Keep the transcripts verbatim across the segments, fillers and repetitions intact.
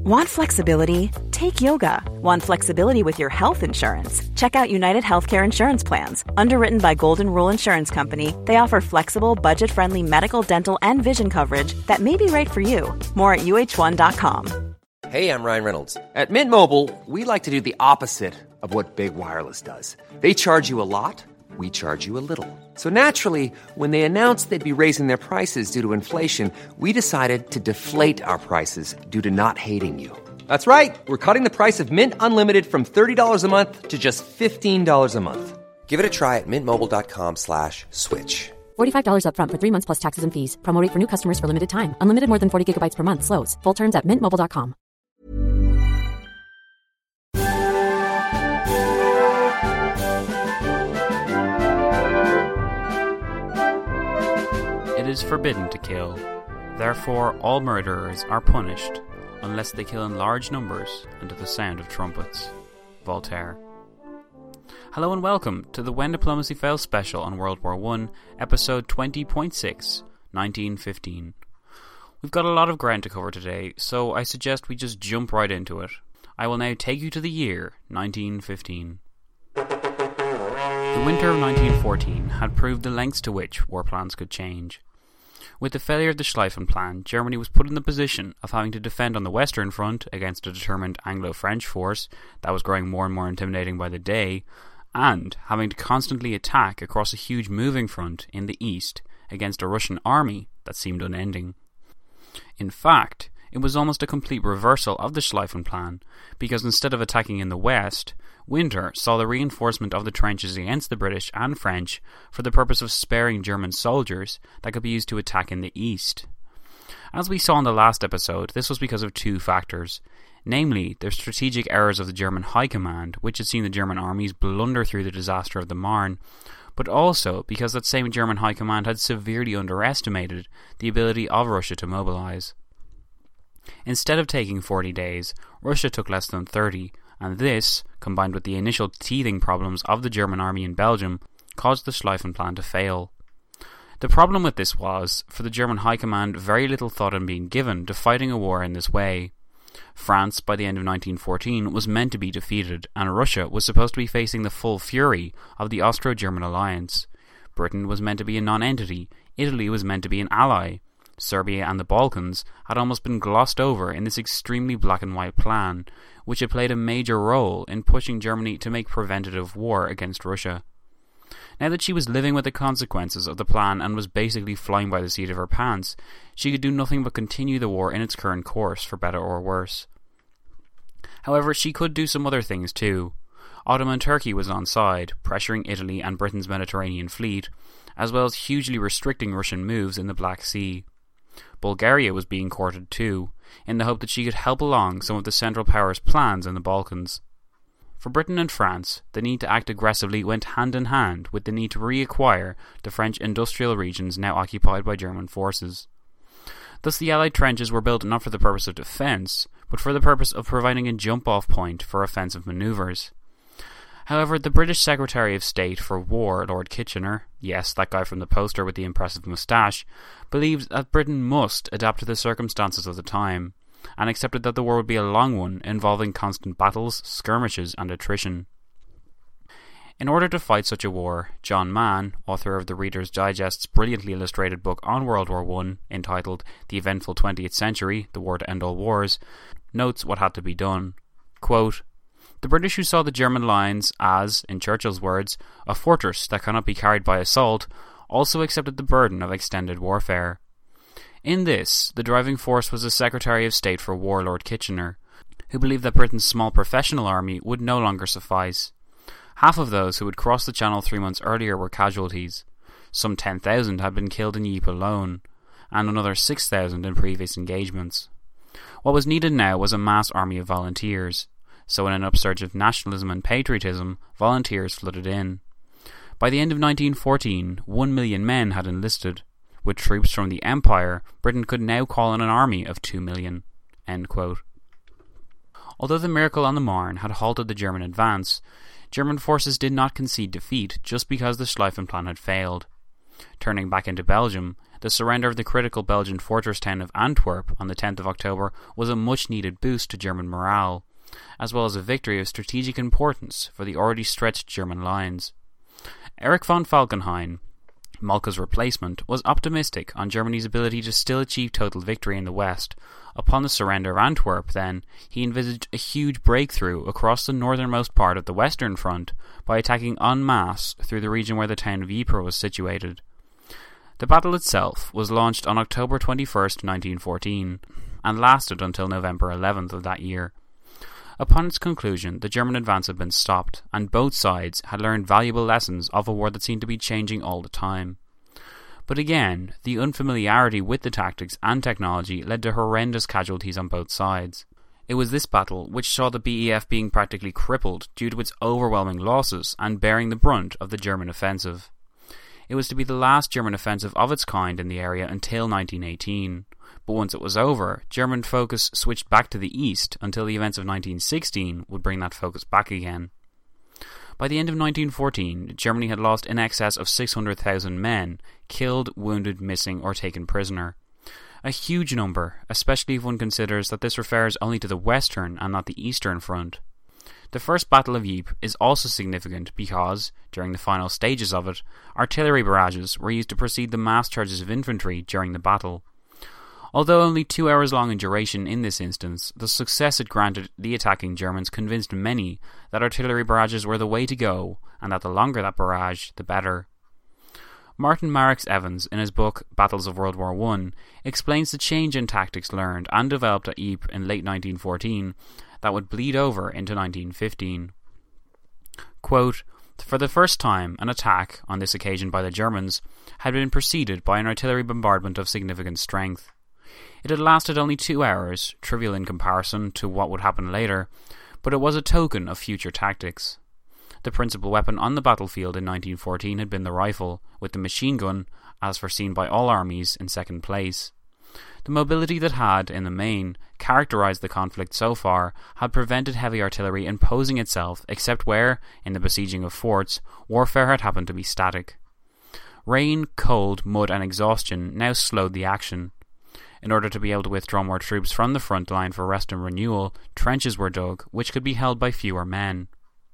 Want flexibility? Take yoga. Want flexibility with your health insurance? Check out United Healthcare Insurance Plans. Underwritten by Golden Rule Insurance Company, they offer flexible, budget-friendly medical, dental, and vision coverage that may be right for you. More at U H one dot com. Hey, I'm Ryan Reynolds. At Mint Mobile, we like to do the opposite of what Big Wireless does. They charge you a lot, we charge you a little. So naturally, when they announced they'd be raising their prices due to inflation, we decided to deflate our prices due to not hating you. That's right. We're cutting the price of Mint Unlimited from thirty dollars a month to just fifteen dollars a month. Give it a try at mintmobile.com slash switch. forty-five dollars up front for three months plus taxes and fees. Promo rate for new customers for limited time. Unlimited more than forty gigabytes per month. Slows full terms at mint mobile dot com. It is forbidden to kill. Therefore, all murderers are punished, unless they kill in large numbers and to the sound of trumpets. Voltaire. Hello and welcome to the When Diplomacy Fails special on World War One, episode twenty point six, nineteen fifteen. We've got a lot of ground to cover today, so I suggest we just jump right into it. I will now take you to the year nineteen fifteen. The winter of nineteen fourteen had proved the lengths to which war plans could change. With the failure of the Schlieffen Plan, Germany was put in the position of having to defend on the Western Front against a determined Anglo-French force that was growing more and more intimidating by the day, and having to constantly attack across a huge moving front in the East against a Russian army that seemed unending. In fact, it was almost a complete reversal of the Schlieffen Plan, because instead of attacking in the West, Winter saw the reinforcement of the trenches against the British and French for the purpose of sparing German soldiers that could be used to attack in the East. As we saw in the last episode, this was because of two factors, namely the strategic errors of the German High Command, which had seen the German armies blunder through the disaster of the Marne, but also because that same German High Command had severely underestimated the ability of Russia to mobilise. Instead of taking forty days, Russia took less than thirty, and this, combined with the initial teething problems of the German army in Belgium, caused the Schlieffen Plan to fail. The problem with this was, for the German High Command, very little thought had been given to fighting a war in this way. France, by the end of nineteen fourteen, was meant to be defeated, and Russia was supposed to be facing the full fury of the Austro-German alliance. Britain was meant to be a non-entity, Italy was meant to be an ally. Serbia and the Balkans had almost been glossed over in this extremely black and white plan, which had played a major role in pushing Germany to make preventative war against Russia. Now that she was living with the consequences of the plan and was basically flying by the seat of her pants, she could do nothing but continue the war in its current course, for better or worse. However, she could do some other things too. Ottoman Turkey was on side, pressuring Italy and Britain's Mediterranean fleet, as well as hugely restricting Russian moves in the Black Sea. Bulgaria was being courted too, in the hope that she could help along some of the Central Powers' plans in the Balkans. For Britain and France, the need to act aggressively went hand in hand with the need to reacquire the French industrial regions now occupied by German forces. Thus the Allied trenches were built not for the purpose of defence, but for the purpose of providing a jump-off point for offensive manoeuvres. However, the British Secretary of State for War, Lord Kitchener, yes, that guy from the poster with the impressive moustache, believed that Britain must adapt to the circumstances of the time, and accepted that the war would be a long one, involving constant battles, skirmishes, and attrition. In order to fight such a war, John Mann, author of the Reader's Digest's brilliantly illustrated book on World War One, entitled The Eventful Twentieth Century, The War to End All Wars, notes what had to be done. Quote, "The British, who saw the German lines as, in Churchill's words, a fortress that cannot be carried by assault, also accepted the burden of extended warfare. In this, the driving force was the Secretary of State for War, Lord Kitchener, who believed that Britain's small professional army would no longer suffice. Half of those who had crossed the Channel three months earlier were casualties. Some ten thousand had been killed in Ypres alone, and another six thousand in previous engagements. What was needed now was a mass army of volunteers. So in an upsurge of nationalism and patriotism, volunteers flooded in. By the end of nineteen fourteen, one million men had enlisted. With troops from the Empire, Britain could now call on an army of two million. End quote. Although the miracle on the Marne had halted the German advance, German forces did not concede defeat just because the Schlieffen Plan had failed. Turning back into Belgium, the surrender of the critical Belgian fortress town of Antwerp on the tenth of October was a much-needed boost to German morale, as well as a victory of strategic importance for the already stretched German lines. Erich von Falkenhayn, Moltke's replacement, was optimistic on Germany's ability to still achieve total victory in the West. Upon the surrender of Antwerp, then, he envisaged a huge breakthrough across the northernmost part of the Western Front by attacking en masse through the region where the town of Ypres was situated. The battle itself was launched on October twenty-first, nineteen fourteen, and lasted until November eleventh of that year. Upon its conclusion, the German advance had been stopped, and both sides had learned valuable lessons of a war that seemed to be changing all the time. But again, the unfamiliarity with the tactics and technology led to horrendous casualties on both sides. It was this battle which saw the B E F being practically crippled due to its overwhelming losses and bearing the brunt of the German offensive. It was to be the last German offensive of its kind in the area until nineteen eighteen. But once it was over, German focus switched back to the east until the events of nineteen sixteen would bring that focus back again. By the end of nineteen fourteen, Germany had lost in excess of six hundred thousand men, killed, wounded, missing, or taken prisoner. A huge number, especially if one considers that this refers only to the Western and not the Eastern Front. The First Battle of Ypres is also significant because, during the final stages of it, artillery barrages were used to precede the mass charges of infantry during the battle. Although only two hours long in duration in this instance, the success it granted the attacking Germans convinced many that artillery barrages were the way to go, and that the longer that barrage, the better. Martin Marix Evans, in his book Battles of World War One, explains the change in tactics learned and developed at Ypres in late nineteen fourteen that would bleed over into nineteen fifteen. Quote, "For the first time, an attack, on this occasion by the Germans, had been preceded by an artillery bombardment of significant strength. It had lasted only two hours, trivial in comparison to what would happen later, but it was a token of future tactics. The principal weapon on the battlefield in nineteen fourteen had been the rifle, with the machine gun, as foreseen by all armies, in second place. The mobility that had, in the main, characterized the conflict so far had prevented heavy artillery imposing itself except where, in the besieging of forts, warfare had happened to be static. Rain, cold, mud and exhaustion now slowed the action. In order to be able to withdraw more troops from the front line for rest and renewal, trenches were dug, which could be held by fewer men.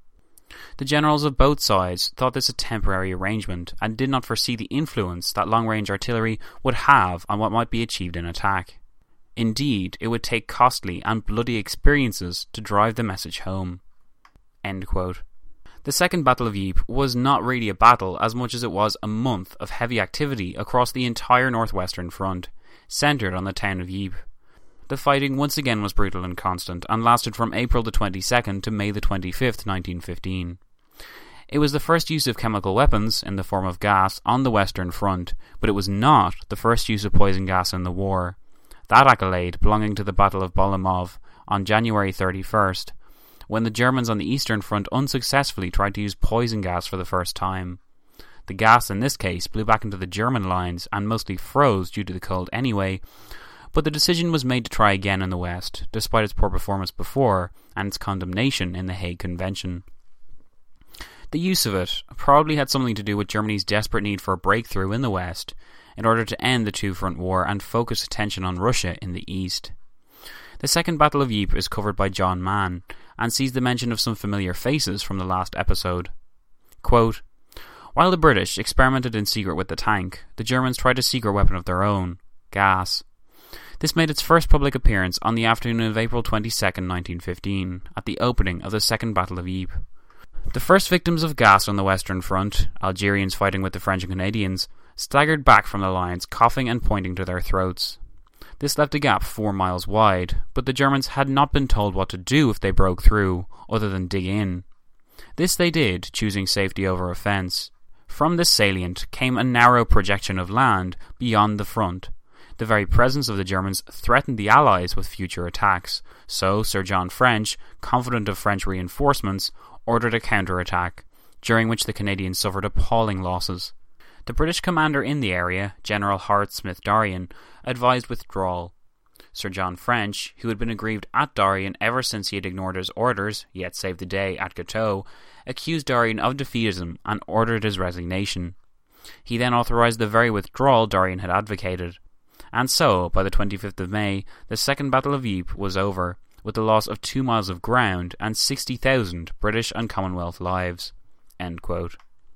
The generals of both sides thought this a temporary arrangement and did not foresee the influence that long-range artillery would have on what might be achieved in attack. Indeed, it would take costly and bloody experiences to drive the message home." End quote. The Second Battle of Ypres was not really a battle as much as it was a month of heavy activity across the entire northwestern front, centred on the town of Ypres. The fighting once again was brutal and constant, and lasted from April the twenty-second to May the twenty-fifth, nineteen fifteen. It was the first use of chemical weapons, in the form of gas, on the Western Front, but it was not the first use of poison gas in the war. That accolade belonging to the Battle of Bolimov on January thirty-first, when the Germans on the Eastern Front unsuccessfully tried to use poison gas for the first time. The gas in this case blew back into the German lines and mostly froze due to the cold anyway, but the decision was made to try again in the West, despite its poor performance before and its condemnation in the Hague Convention. The use of it probably had something to do with Germany's desperate need for a breakthrough in the West in order to end the two-front war and focus attention on Russia in the East. The Second Battle of Ypres is covered by John Mann and sees the mention of some familiar faces from the last episode. Quote, "While the British experimented in secret with the tank, the Germans tried a secret weapon of their own, gas. This made its first public appearance on the afternoon of April twenty-second, nineteen fifteen, at the opening of the Second Battle of Ypres. The first victims of gas on the Western Front, Algerians fighting with the French and Canadians, staggered back from the lines, coughing and pointing to their throats. This left a gap four miles wide, but the Germans had not been told what to do if they broke through, other than dig in. This they did, choosing safety over offence. From this salient came a narrow projection of land beyond the front. The very presence of the Germans threatened the Allies with future attacks, so Sir John French, confident of French reinforcements, ordered a counter-attack, during which the Canadians suffered appalling losses. The British commander in the area, General Hart Smith-Dorrien, advised withdrawal. Sir John French, who had been aggrieved at Dorrien ever since he had ignored his orders, yet saved the day at Gatow, accused Dorrien of defeatism and ordered his resignation. He then authorised the very withdrawal Dorrien had advocated. And so, by the twenty-fifth of May, the Second Battle of Ypres was over, with the loss of two miles of ground and sixty thousand British and Commonwealth lives." End quote.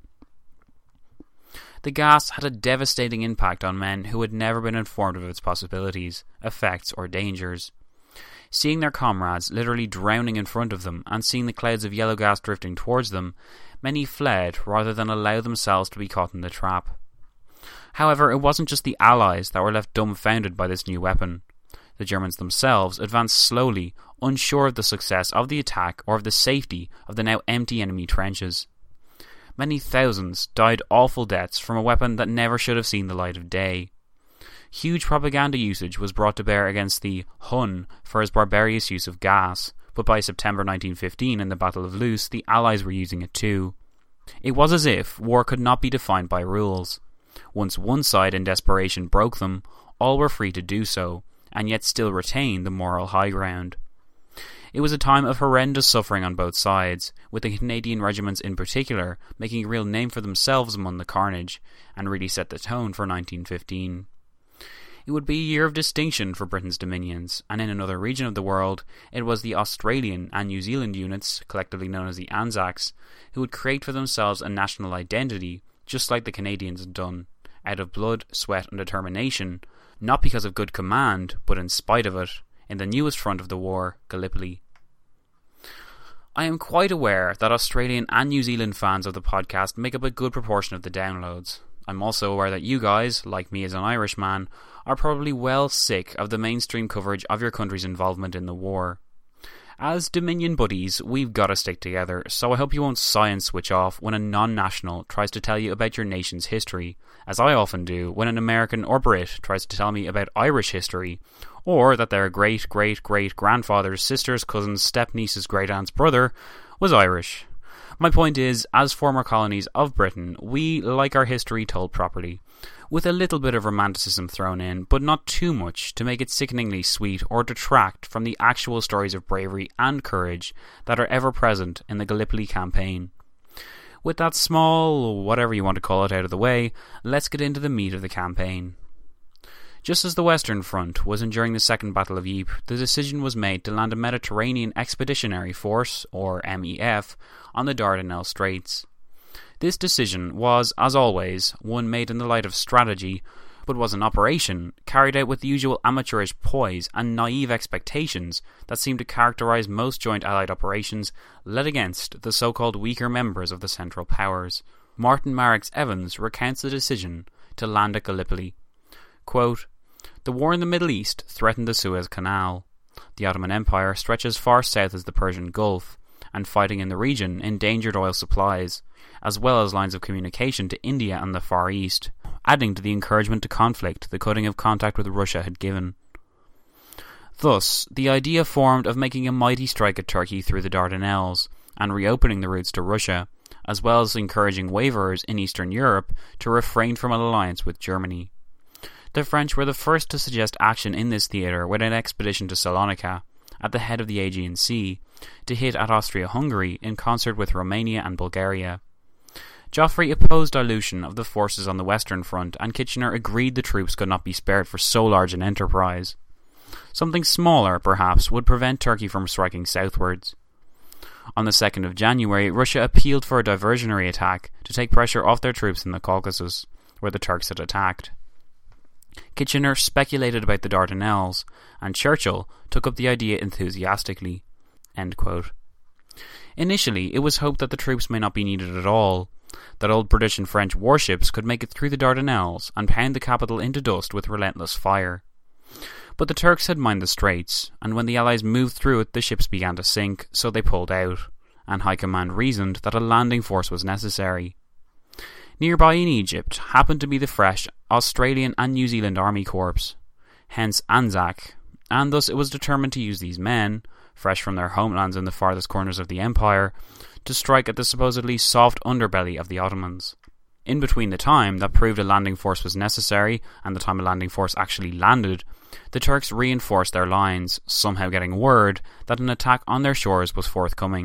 The gas had a devastating impact on men who had never been informed of its possibilities, effects, or dangers. Seeing their comrades literally drowning in front of them and seeing the clouds of yellow gas drifting towards them, many fled rather than allow themselves to be caught in the trap. However, it wasn't just the Allies that were left dumbfounded by this new weapon. The Germans themselves advanced slowly, unsure of the success of the attack or of the safety of the now empty enemy trenches. Many thousands died awful deaths from a weapon that never should have seen the light of day. Huge propaganda usage was brought to bear against the Hun for his barbarous use of gas, but by September nineteen fifteen in the Battle of Loos, the Allies were using it too. It was as if war could not be defined by rules. Once one side in desperation broke them, all were free to do so, and yet still retain the moral high ground. It was a time of horrendous suffering on both sides, with the Canadian regiments in particular making a real name for themselves among the carnage, and really set the tone for nineteen fifteen. It would be a year of distinction for Britain's dominions, and in another region of the world, it was the Australian and New Zealand units, collectively known as the Anzacs, who would create for themselves a national identity, just like the Canadians had done, out of blood, sweat and determination, not because of good command, but in spite of it, in the newest front of the war, Gallipoli. I am quite aware that Australian and New Zealand fans of the podcast make up a good proportion of the downloads. I'm also aware that you guys, like me as an Irishman, are probably well sick of the mainstream coverage of your country's involvement in the war. As Dominion buddies, we've got to stick together, so I hope you won't sigh and switch off when a non-national tries to tell you about your nation's history, as I often do when an American or Brit tries to tell me about Irish history, or that their great-great-great-grandfather's sister's cousin's step-niece's great-aunt's brother was Irish. My point is, as former colonies of Britain, we like our history told properly, with a little bit of romanticism thrown in, but not too much to make it sickeningly sweet or detract from the actual stories of bravery and courage that are ever present in the Gallipoli campaign. With that small, whatever you want to call it, out of the way, let's get into the meat of the campaign. Just as the Western Front was enduring the Second Battle of Ypres, the decision was made to land a Mediterranean Expeditionary Force, or M E F, on the Dardanelles Straits. This decision was, as always, one made in the light of strategy, but was an operation carried out with the usual amateurish poise and naive expectations that seem to characterise most joint Allied operations led against the so-called weaker members of the Central Powers. Martin Marix Evans recounts the decision to land at Gallipoli. Quote, "The war in the Middle East threatened the Suez Canal. The Ottoman Empire stretches far south as the Persian Gulf, and fighting in the region endangered oil supplies, as well as lines of communication to India and the Far East, adding to the encouragement to conflict the cutting of contact with Russia had given. Thus, the idea formed of making a mighty strike at Turkey through the Dardanelles, and reopening the routes to Russia, as well as encouraging waverers in Eastern Europe to refrain from an alliance with Germany. The French were the first to suggest action in this theatre with an expedition to Salonika, at the head of the Aegean Sea, to hit at Austria-Hungary in concert with Romania and Bulgaria. Joffrey opposed dilution of the forces on the Western Front, and Kitchener agreed the troops could not be spared for so large an enterprise. Something smaller, perhaps, would prevent Turkey from striking southwards. On the second of January, Russia appealed for a diversionary attack to take pressure off their troops in the Caucasus, where the Turks had attacked. Kitchener speculated about the Dardanelles, and Churchill took up the idea enthusiastically." End quote. Initially, it was hoped that the troops may not be needed at all, that old British and French warships could make it through the Dardanelles and pound the capital into dust with relentless fire. But the Turks had mined the straits, and when the Allies moved through it the ships began to sink, so they pulled out, and High Command reasoned that a landing force was necessary. Nearby in Egypt happened to be the fresh Australian and New Zealand Army Corps, hence Anzac, and thus it was determined to use these men, fresh from their homelands in the farthest corners of the Empire, to strike at the supposedly soft underbelly of the Ottomans. In between the time that proved a landing force was necessary and the time a landing force actually landed, the Turks reinforced their lines, somehow getting word that an attack on their shores was forthcoming.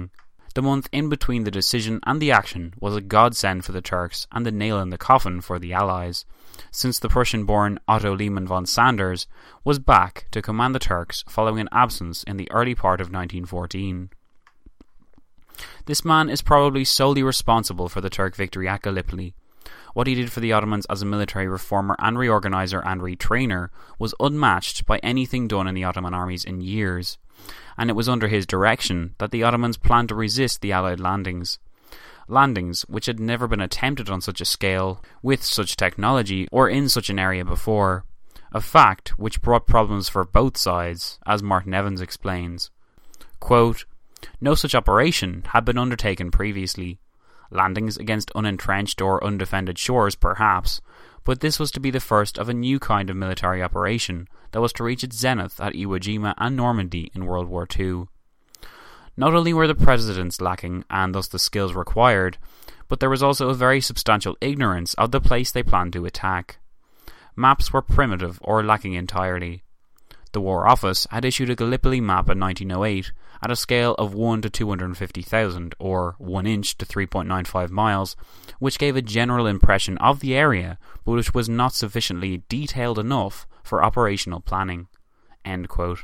The month in between the decision and the action was a godsend for the Turks and the nail in the coffin for the Allies, since the Prussian-born Otto Lehmann von Sanders was back to command the Turks following an absence in the early part of nineteen fourteen. This man is probably solely responsible for the Turk victory at Gallipoli. What he did for the Ottomans as a military reformer and reorganiser and retrainer was unmatched by anything done in the Ottoman armies in years, and it was under his direction that the Ottomans planned to resist the Allied landings. Landings which had never been attempted on such a scale, with such technology, or in such an area before. A fact which brought problems for both sides, as Martin Evans explains. Quote, "No such operation had been undertaken previously. Landings against unentrenched or undefended shores, perhaps, but this was to be the first of a new kind of military operation that was to reach its zenith at Iwo Jima and Normandy in World War Two. Not only were the presidents lacking, and thus the skills required, but there was also a very substantial ignorance of the place they planned to attack. Maps were primitive or lacking entirely. The War Office had issued a Gallipoli map in nineteen oh eight at a scale of one to two hundred fifty thousand, or one inch to three point nine five miles, which gave a general impression of the area, but which was not sufficiently detailed enough for operational planning." End quote.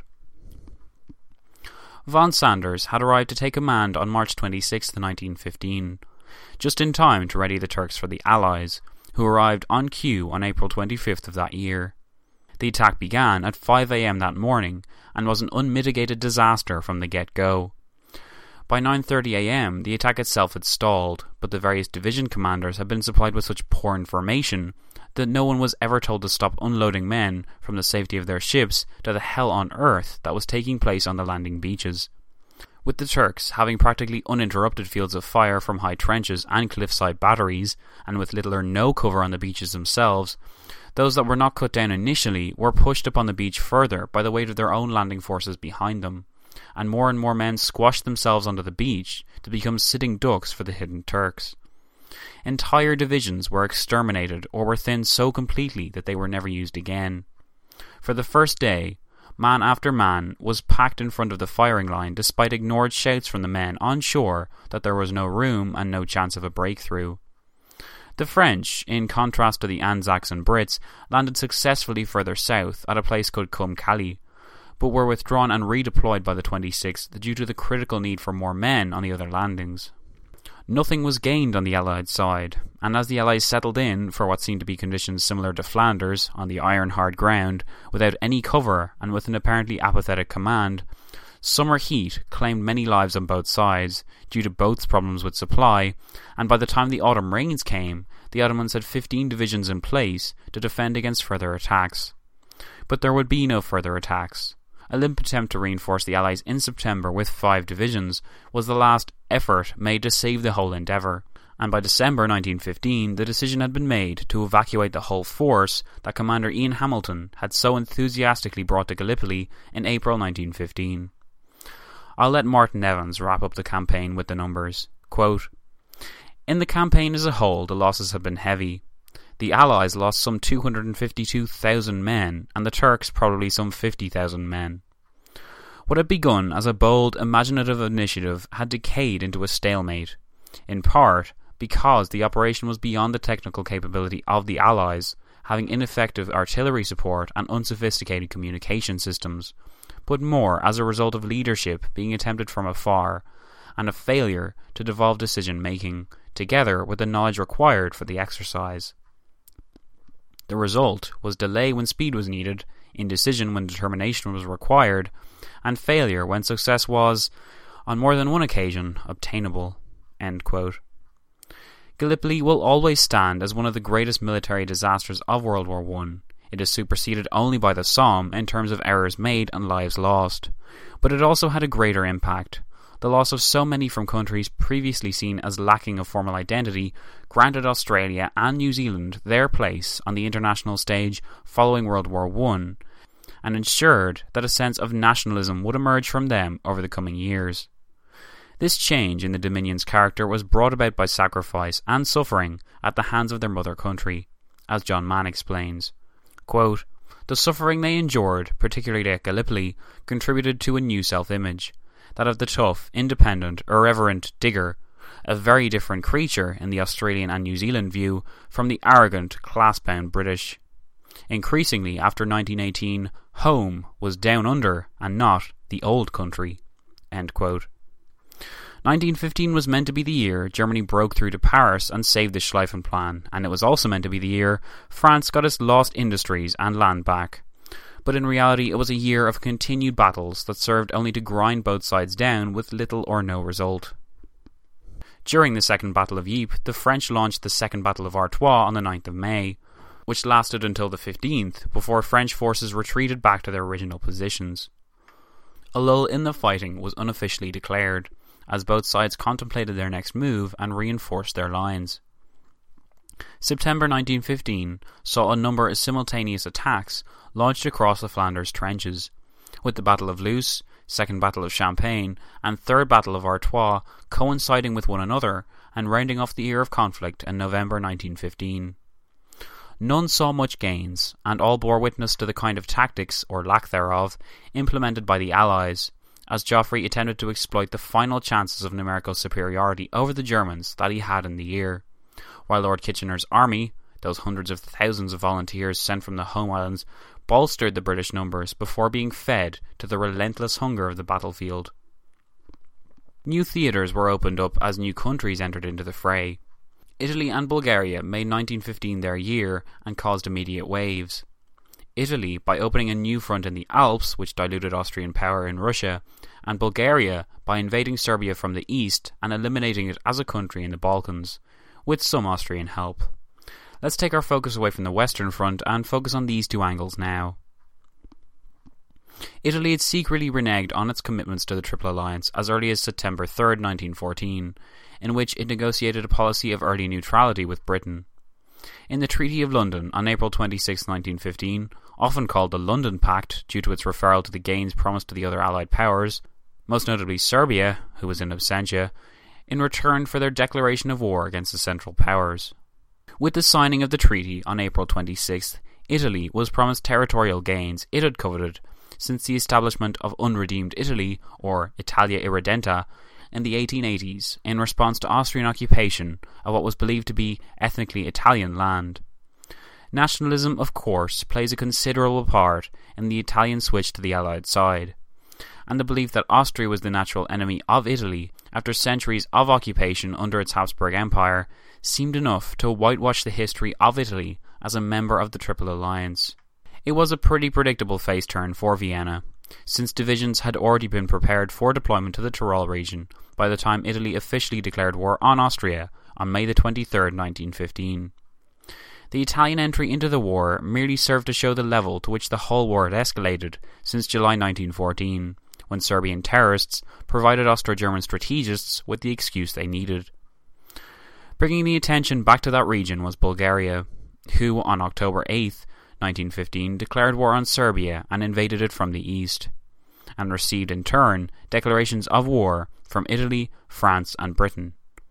Von Sanders had arrived to take command on March twenty-sixth, nineteen fifteen, just in time to ready the Turks for the Allies, who arrived on cue on April twenty-fifth of that year. The attack began at five a.m. that morning and was an unmitigated disaster from the get-go. By nine thirty a.m. the attack itself had stalled, but the various division commanders had been supplied with such poor information that no one was ever told to stop unloading men from the safety of their ships to the hell on earth that was taking place on the landing beaches. With the Turks having practically uninterrupted fields of fire from high trenches and cliffside batteries, and with little or no cover on the beaches themselves, those that were not cut down initially were pushed upon the beach further by the weight of their own landing forces behind them, and more and more men squashed themselves onto the beach to become sitting ducks for the hidden Turks. Entire divisions were exterminated or were thinned so completely that they were never used again. For the first day, man after man was packed in front of the firing line despite ignored shouts from the men on shore that there was no room and no chance of a breakthrough. The French, in contrast to the Anzacs and Brits, landed successfully further south at a place called Kumkali, but were withdrawn and redeployed by the twenty-sixth due to the critical need for more men on the other landings. Nothing was gained on the Allied side, and as the Allies settled in for what seemed to be conditions similar to Flanders, on the iron-hard ground, without any cover and with an apparently apathetic command, summer heat claimed many lives on both sides, due to both problems with supply, and by the time the autumn rains came, the Ottomans had fifteen divisions in place to defend against further attacks. But there would be no further attacks. A limp attempt to reinforce the Allies in September with five divisions was the last effort made to save the whole endeavour, and by December nineteen fifteen the decision had been made to evacuate the whole force that Commander Ian Hamilton had so enthusiastically brought to Gallipoli in April nineteen fifteen. I'll let Martin Evans wrap up the campaign with the numbers. Quote, "In the campaign as a whole, the losses have been heavy. The Allies lost some two hundred fifty-two thousand men, and the Turks probably some fifty thousand men. What had begun as a bold, imaginative initiative had decayed into a stalemate, in part because the operation was beyond the technical capability of the Allies, having ineffective artillery support and unsophisticated communication systems, but more as a result of leadership being attempted from afar, and a failure to devolve decision-making, together with the knowledge required for the exercise. The result was delay when speed was needed, indecision when determination was required, and failure when success was, on more than one occasion, obtainable." End quote. Gallipoli will always stand as one of the greatest military disasters of World War One. It is superseded only by the Somme in terms of errors made and lives lost. But it also had a greater impact. The loss of so many from countries previously seen as lacking of formal identity granted Australia and New Zealand their place on the international stage following World War One, and ensured that a sense of nationalism would emerge from them over the coming years. This change in the Dominion's character was brought about by sacrifice and suffering at the hands of their mother country, as John Mann explains. Quote, "The suffering they endured, particularly at Gallipoli, contributed to a new self-image. that of the tough, independent, irreverent Digger, a very different creature in the Australian and New Zealand view from the arrogant, class-bound British. Increasingly, after nineteen eighteen, home was down under and not the old country." End quote. nineteen fifteen was meant to be the year Germany broke through to Paris and saved the Schlieffen Plan, and it was also meant to be the year France got its lost industries and land back. But in reality it was a year of continued battles that served only to grind both sides down with little or no result. During the Second Battle of Ypres, the French launched the Second Battle of Artois on the ninth of May, which lasted until the fifteenth, before French forces retreated back to their original positions. A lull in the fighting was unofficially declared, as both sides contemplated their next move and reinforced their lines. September nineteen fifteen saw a number of simultaneous attacks launched across the Flanders trenches, with the Battle of Loos, Second Battle of Champagne, and Third Battle of Artois coinciding with one another and rounding off the year of conflict in November nineteen fifteen. None saw much gains, and all bore witness to the kind of tactics, or lack thereof, implemented by the Allies, as Joffrey attempted to exploit the final chances of numerical superiority over the Germans that he had in the year, while Lord Kitchener's army, those hundreds of thousands of volunteers sent from the home islands, bolstered the British numbers before being fed to the relentless hunger of the battlefield. New theatres were opened up as new countries entered into the fray. Italy and Bulgaria made nineteen fifteen their year and caused immediate waves. Italy by opening a new front in the Alps, which diluted Austrian power in Russia, and Bulgaria by invading Serbia from the east and eliminating it as a country in the Balkans, with some Austrian help. Let's take our focus away from the Western Front and focus on these two angles now. Italy had secretly reneged on its commitments to the Triple Alliance as early as September third, nineteen fourteen, in which it negotiated a policy of early neutrality with Britain. In the Treaty of London on April twenty-sixth, nineteen fifteen, often called the London Pact due to its referral to the gains promised to the other Allied powers, most notably Serbia, who was in absentia, in return for their declaration of war against the Central Powers. With the signing of the treaty on April twenty-sixth, Italy was promised territorial gains it had coveted since the establishment of Unredeemed Italy, or Italia Irredenta, in the eighteen eighties in response to Austrian occupation of what was believed to be ethnically Italian land. Nationalism, of course, plays a considerable part in the Italian switch to the Allied side, and the belief that Austria was the natural enemy of Italy after centuries of occupation under its Habsburg Empire seemed enough to whitewash the history of Italy as a member of the Triple Alliance. It was a pretty predictable face turn for Vienna, since divisions had already been prepared for deployment to the Tyrol region by the time Italy officially declared war on Austria on May the twenty-third, nineteen fifteen. The Italian entry into the war merely served to show the level to which the whole war had escalated since July nineteen fourteen, when Serbian terrorists provided Austro-German strategists with the excuse they needed. Bringing the attention back to that region was Bulgaria, who on October eighth, nineteen fifteen declared war on Serbia and invaded it from the east, and received in turn declarations of war from Italy, France and Britain.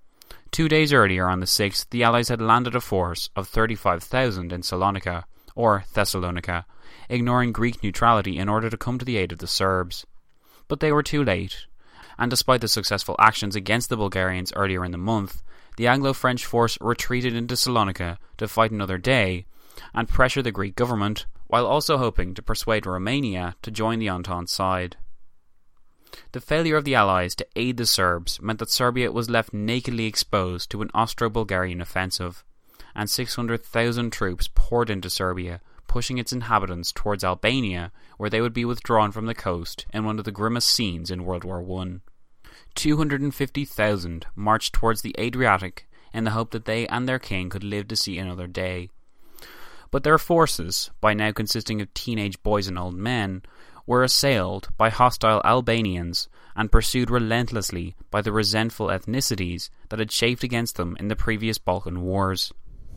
Two days earlier, on the sixth, the Allies had landed a force of thirty-five thousand in Salonika, or Thessalonica, ignoring Greek neutrality in order to come to the aid of the Serbs. But they were too late, and despite the successful actions against the Bulgarians earlier in the month, the Anglo-French force retreated into Salonika to fight another day and pressure the Greek government, while also hoping to persuade Romania to join the Entente side. The failure of the Allies to aid the Serbs meant that Serbia was left nakedly exposed to an Austro-Bulgarian offensive, and six hundred thousand troops poured into Serbia, pushing its inhabitants towards Albania, where they would be withdrawn from the coast in one of the grimmest scenes in World War One. two hundred fifty thousand marched towards the Adriatic in the hope that they and their king could live to see another day. But their forces, by now consisting of teenage boys and old men, were assailed by hostile Albanians and pursued relentlessly by the resentful ethnicities that had chafed against them in the previous Balkan wars.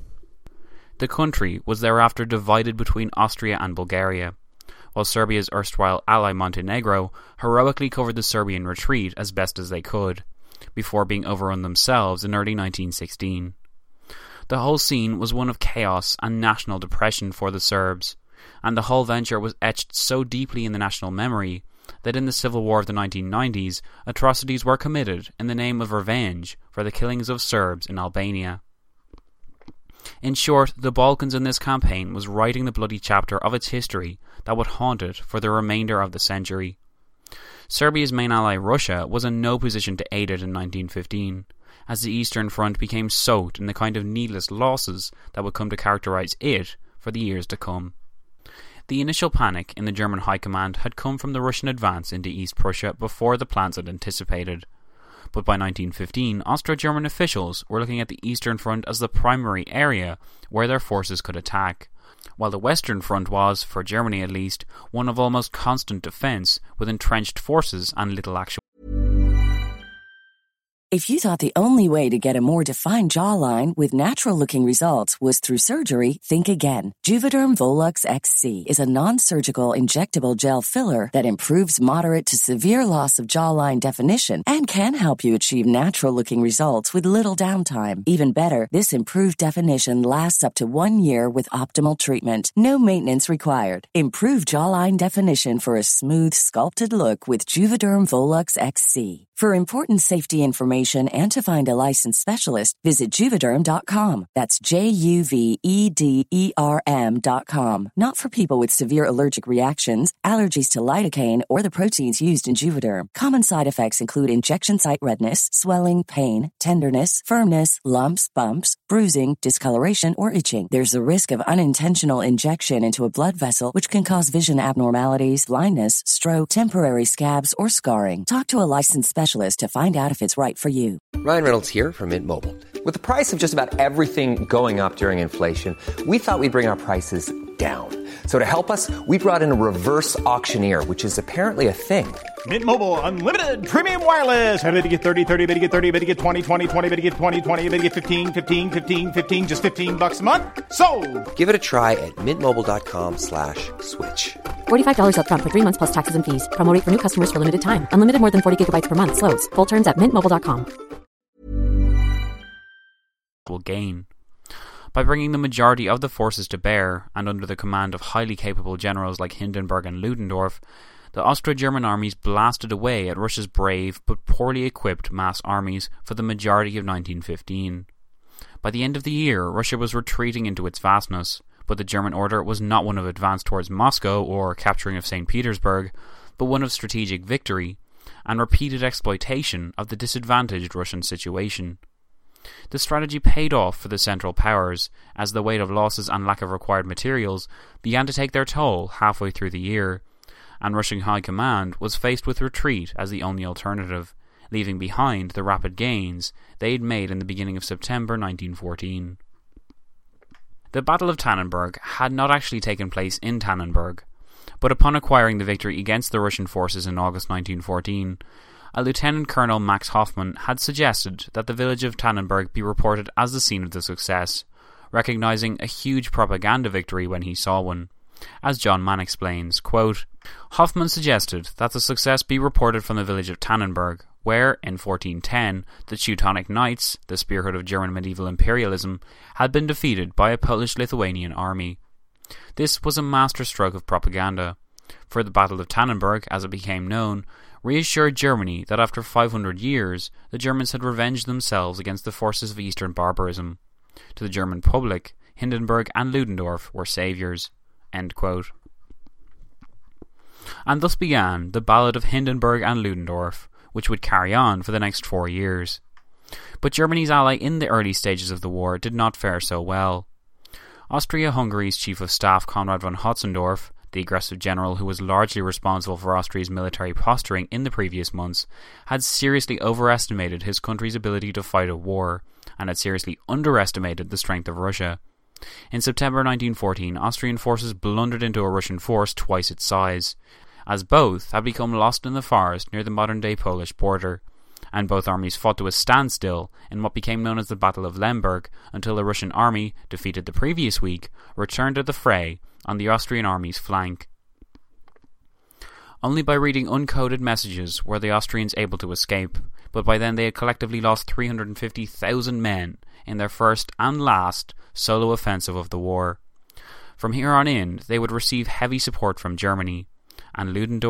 The country was thereafter divided between Austria and Bulgaria, while Serbia's erstwhile ally Montenegro heroically covered the Serbian retreat as best as they could, before being overrun themselves in early nineteen sixteen. The whole scene was one of chaos and national depression for the Serbs, and the whole venture was etched so deeply in the national memory that in the Civil War of the nineteen nineties, atrocities were committed in the name of revenge for the killings of Serbs in Albania. In short, the Balkans in this campaign was writing the bloody chapter of its history that would haunt it for the remainder of the century. Serbia's main ally Russia was in no position to aid it in nineteen fifteen, as the Eastern Front became soaked in the kind of needless losses that would come to characterise it for the years to come. The initial panic in the German High Command had come from the Russian advance into East Prussia before the plans had anticipated. But by nineteen fifteen, Austro-German officials were looking at the Eastern Front as the primary area where their forces could attack, while the Western Front was, for Germany at least, one of almost constant defence with entrenched forces and little actual. If you thought the only way to get a more defined jawline with natural-looking results was through surgery, think again. Juvederm Volux X C is a non-surgical injectable gel filler that improves moderate to severe loss of jawline definition and can help you achieve natural-looking results with little downtime. Even better, this improved definition lasts up to one year with optimal treatment. No maintenance required. Improve jawline definition for a smooth, sculpted look with Juvederm Volux X C. For important safety information and to find a licensed specialist, visit Juvederm dot com. That's J U V E D E R M dot com. Not for people with severe allergic reactions, allergies to lidocaine, or the proteins used in Juvederm. Common side effects include injection site redness, swelling, pain, tenderness, firmness, lumps, bumps, bruising, discoloration, or itching. There's a risk of unintentional injection into a blood vessel, which can cause vision abnormalities, blindness, stroke, temporary scabs, or scarring. Talk to a licensed specialist to find out if it's right for you. Ryan Reynolds here from Mint Mobile. With the price of just about everything going up during inflation, we thought we'd bring our prices down. So to help us, we brought in a reverse auctioneer, which is apparently a thing. Mint Mobile Unlimited Premium Wireless. How to get thirty, thirty, how to get thirty, how to get twenty, twenty, twenty, how to get twenty, twenty, how to get fifteen, fifteen, fifteen, fifteen, just fifteen bucks a month? Sold! Give it a try at mintmobile.com slash switch. forty-five dollars up front for three months plus taxes and fees. Promo rate for new customers for limited time. Unlimited more than forty gigabytes per month. Slows full terms at mint mobile dot com. Will gain. By bringing the majority of the forces to bear, and under the command of highly capable generals like Hindenburg and Ludendorff, the Austro-German armies blasted away at Russia's brave but poorly equipped mass armies for the majority of nineteen fifteen. By the end of the year, Russia was retreating into its vastness, but the German order was not one of advance towards Moscow or capturing of Saint Petersburg, but one of strategic victory and repeated exploitation of the disadvantaged Russian situation. The strategy paid off for the Central Powers, as the weight of losses and lack of required materials began to take their toll halfway through the year, and Russian High Command was faced with retreat as the only alternative, leaving behind the rapid gains they had made in the beginning of September nineteen fourteen. The Battle of Tannenberg had not actually taken place in Tannenberg, but upon acquiring the victory against the Russian forces in August nineteen fourteen, a Lieutenant Colonel Max Hoffmann had suggested that the village of Tannenberg be reported as the scene of the success, recognising a huge propaganda victory when he saw one. As John Mann explains, quote, Hoffmann suggested that the success be reported from the village of Tannenberg, where, in fourteen ten, the Teutonic Knights, the spearhead of German medieval imperialism, had been defeated by a Polish-Lithuanian army. This was a masterstroke of propaganda, for the Battle of Tannenberg, as it became known, reassured Germany that after five hundred years, the Germans had revenged themselves against the forces of Eastern barbarism. To the German public, Hindenburg and Ludendorff were saviours. End quote. And thus began the Ballad of Hindenburg and Ludendorff, which would carry on for the next four years. But Germany's ally in the early stages of the war did not fare so well. Austria-Hungary's Chief of Staff Konrad von Hotzendorf, the aggressive general who was largely responsible for Austria's military posturing in the previous months, had seriously overestimated his country's ability to fight a war, and had seriously underestimated the strength of Russia. In September nineteen fourteen, Austrian forces blundered into a Russian force twice its size, as both had become lost in the forest near the modern-day Polish border, and both armies fought to a standstill in what became known as the Battle of Lemberg until the Russian army, defeated the previous week, returned to the fray on the Austrian army's flank. Only by reading uncoded messages were the Austrians able to escape, but by then they had collectively lost three hundred fifty thousand men in their first and last solo offensive of the war. From here on in, they would receive heavy support from Germany, and Ludendorff,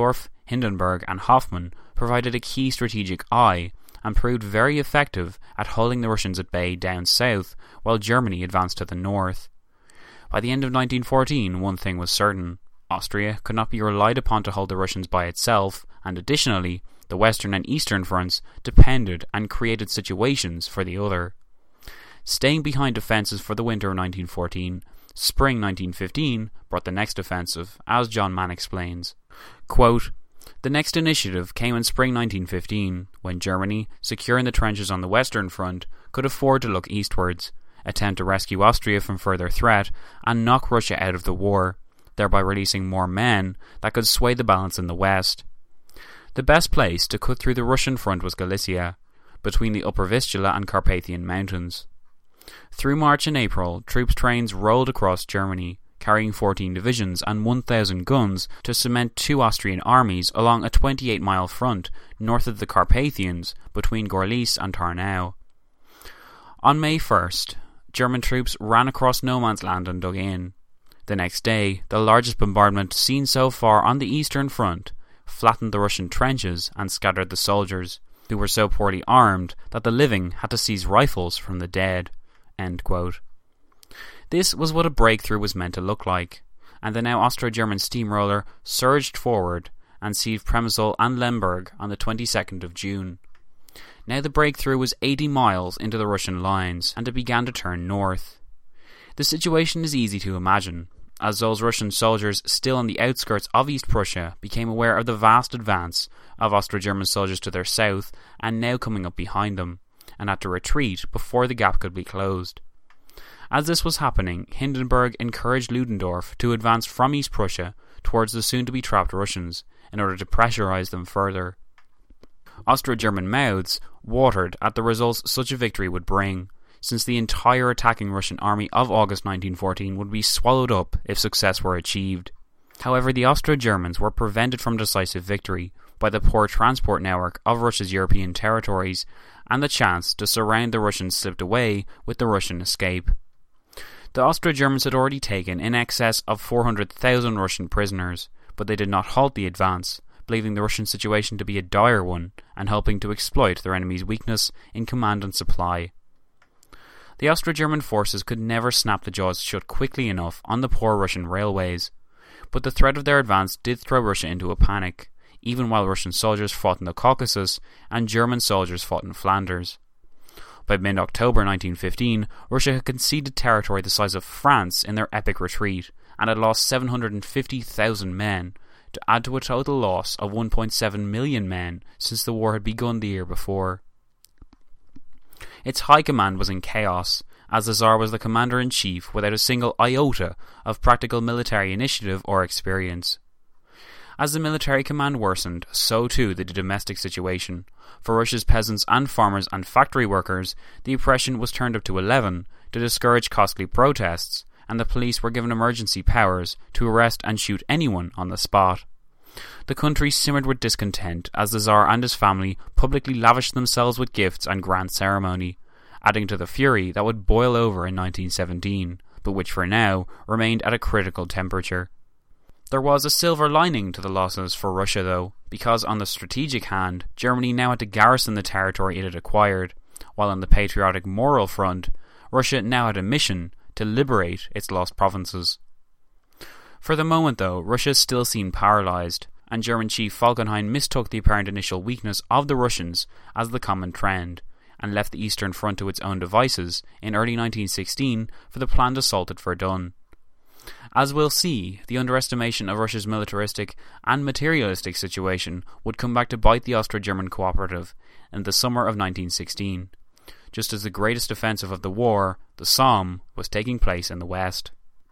Hindenburg and Hoffmann provided a key strategic eye and proved very effective at holding the Russians at bay down south while Germany advanced to the north. By the end of nineteen fourteen, one thing was certain. Austria could not be relied upon to hold the Russians by itself, and additionally, the Western and Eastern fronts depended and created situations for the other. Staying behind defences for the winter of nineteen fourteen, spring nineteen fifteen brought the next offensive, as John Mann explains. Quote, "The next initiative came in spring nineteen fifteen, when Germany, secure in the trenches on the Western Front, could afford to look eastwards, attempt to rescue Austria from further threat, and knock Russia out of the war, thereby releasing more men that could sway the balance in the West. The best place to cut through the Russian front was Galicia, between the Upper Vistula and Carpathian Mountains. Through March and April, troops trains rolled across Germany, carrying fourteen divisions and one thousand guns to cement two Austrian armies along a twenty-eight mile front north of the Carpathians between Gorlice and Tarnow. On May first, German troops ran across no man's land and dug in. The next day, the largest bombardment seen so far on the Eastern Front flattened the Russian trenches and scattered the soldiers, who were so poorly armed that the living had to seize rifles from the dead." End quote. This was what a breakthrough was meant to look like, and the now Austro-German steamroller surged forward and seized Przemysl and Lemberg on the twenty-second of June. Now the breakthrough was eighty miles into the Russian lines, and it began to turn north. The situation is easy to imagine, as those Russian soldiers still on the outskirts of East Prussia became aware of the vast advance of Austro-German soldiers to their south and now coming up behind them, and had to retreat before the gap could be closed. As this was happening, Hindenburg encouraged Ludendorff to advance from East Prussia towards the soon-to-be trapped Russians in order to pressurise them further. Austro-German mouths watered at the results such a victory would bring, since the entire attacking Russian army of August nineteen fourteen would be swallowed up if success were achieved. However, the Austro-Germans were prevented from decisive victory by the poor transport network of Russia's European territories, and the chance to surround the Russians slipped away with the Russian escape. The Austro-Germans had already taken in excess of four hundred thousand Russian prisoners, but they did not halt the advance, believing the Russian situation to be a dire one and hoping to exploit their enemy's weakness in command and supply. The Austro-German forces could never snap the jaws shut quickly enough on the poor Russian railways, but the threat of their advance did throw Russia into a panic, even while Russian soldiers fought in the Caucasus and German soldiers fought in Flanders. By mid-October nineteen fifteen, Russia had conceded territory the size of France in their epic retreat, and had lost seven hundred fifty thousand men, to add to a total loss of one point seven million men since the war had begun the year before. Its high command was in chaos, as the Tsar was the commander-in-chief without a single iota of practical military initiative or experience. As the military command worsened, so too did the domestic situation. For Russia's peasants and farmers and factory workers, the oppression was turned up to eleven to discourage costly protests, and the police were given emergency powers to arrest and shoot anyone on the spot. The country simmered with discontent as the Tsar and his family publicly lavished themselves with gifts and grand ceremony, adding to the fury that would boil over in nineteen seventeen, but which for now remained at a critical temperature. There was a silver lining to the losses for Russia though, because on the strategic hand, Germany now had to garrison the territory it had acquired, while on the patriotic moral front, Russia now had a mission to liberate its lost provinces. For the moment though, Russia still seemed paralysed, and German chief Falkenhayn mistook the apparent initial weakness of the Russians as the common trend, and left the Eastern Front to its own devices in early nineteen sixteen for the planned assault at Verdun. As we'll see, the underestimation of Russia's militaristic and materialistic situation would come back to bite the Austro-German cooperative in the summer of nineteen sixteen, just as the greatest offensive of the war, the Somme, was taking place in the west.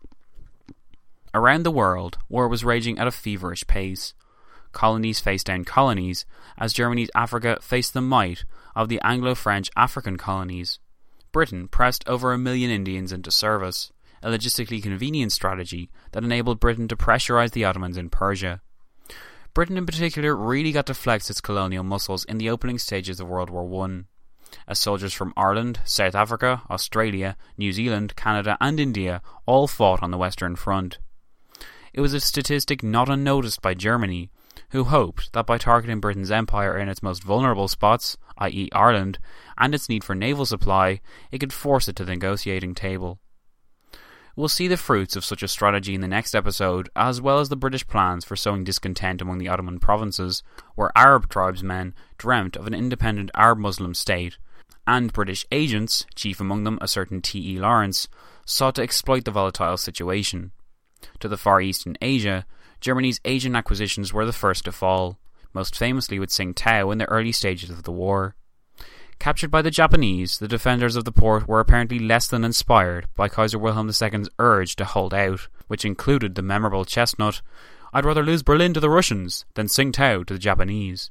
Around the world, war was raging at a feverish pace. Colonies faced down colonies, as Germany's Africa faced the might of the Anglo-French African colonies. Britain pressed over a million Indians into service, a logistically convenient strategy that enabled Britain to pressurise the Ottomans in Persia. Britain in particular really got to flex its colonial muscles in the opening stages of World War One, as soldiers from Ireland, South Africa, Australia, New Zealand, Canada and India all fought on the Western Front. It was a statistic not unnoticed by Germany, who hoped that by targeting Britain's empire in its most vulnerable spots, that is Ireland, and its need for naval supply, it could force it to the negotiating table. We'll see the fruits of such a strategy in the next episode, as well as the British plans for sowing discontent among the Ottoman provinces, where Arab tribesmen dreamt of an independent Arab-Muslim state, and British agents, chief among them a certain T E Lawrence, sought to exploit the volatile situation. To the Far East and Asia, Germany's agent acquisitions were the first to fall, most famously with Tsingtao in the early stages of the war. Captured by the Japanese, the defenders of the port were apparently less than inspired by Kaiser Wilhelm the Second's urge to hold out, which included the memorable chestnut, "I'd rather lose Berlin to the Russians than Tsingtao to the Japanese."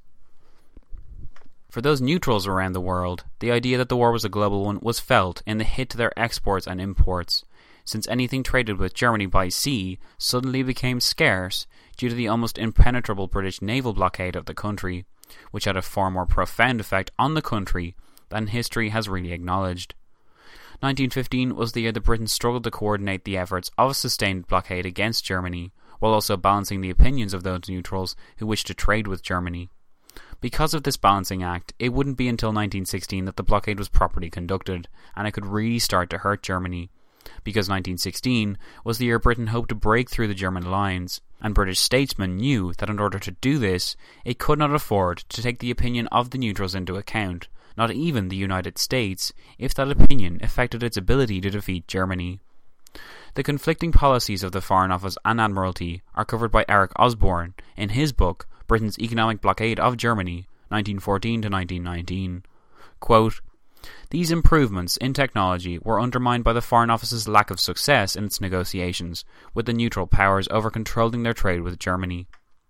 For those neutrals around the world, the idea that the war was a global one was felt in the hit to their exports and imports, since anything traded with Germany by sea suddenly became scarce due to the almost impenetrable British naval blockade of the country, which had a far more profound effect on the country than history has really acknowledged. nineteen fifteen was the year that Britain struggled to coordinate the efforts of a sustained blockade against Germany, while also balancing the opinions of those neutrals who wished to trade with Germany. Because of this balancing act, it wouldn't be until nineteen sixteen that the blockade was properly conducted, and it could really start to hurt Germany. Because nineteen sixteen was the year Britain hoped to break through the German lines, and British statesmen knew that in order to do this, it could not afford to take the opinion of the neutrals into account, not even the United States, if that opinion affected its ability to defeat Germany. The conflicting policies of the Foreign Office and Admiralty are covered by Eric Osborne in his book Britain's Economic Blockade of Germany, nineteen fourteen to nineteen nineteen. Quote, "These improvements in technology were undermined by the Foreign Office's lack of success in its negotiations with the neutral powers over controlling their trade with Germany.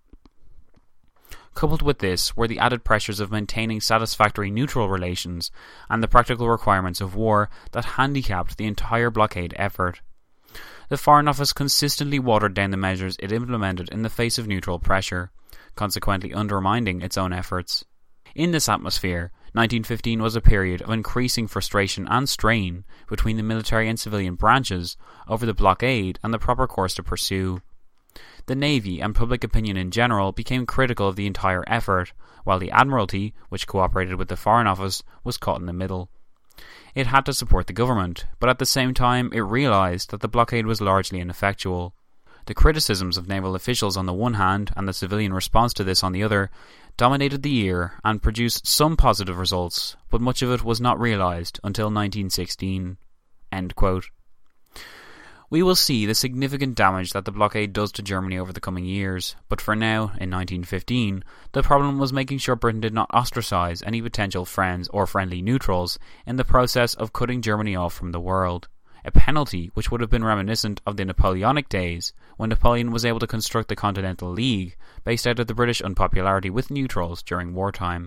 Coupled with this were the added pressures of maintaining satisfactory neutral relations and the practical requirements of war that handicapped the entire blockade effort. The Foreign Office consistently watered down the measures it implemented in the face of neutral pressure, consequently undermining its own efforts. In this atmosphere, nineteen fifteen was a period of increasing frustration and strain between the military and civilian branches over the blockade and the proper course to pursue. The Navy and public opinion in general became critical of the entire effort, while the Admiralty, which cooperated with the Foreign Office, was caught in the middle. It had to support the government, but at the same time it realised that the blockade was largely ineffectual. The criticisms of naval officials on the one hand and the civilian response to this on the other dominated the year and produced some positive results, but much of it was not realised until nineteen sixteen. End quote. We will see the significant damage that the blockade does to Germany over the coming years, but for now, in nineteen fifteen, the problem was making sure Britain did not ostracise any potential friends or friendly neutrals in the process of cutting Germany off from the world, a penalty which would have been reminiscent of the Napoleonic days, when Napoleon was able to construct the Continental League, based out of the British unpopularity with neutrals during wartime.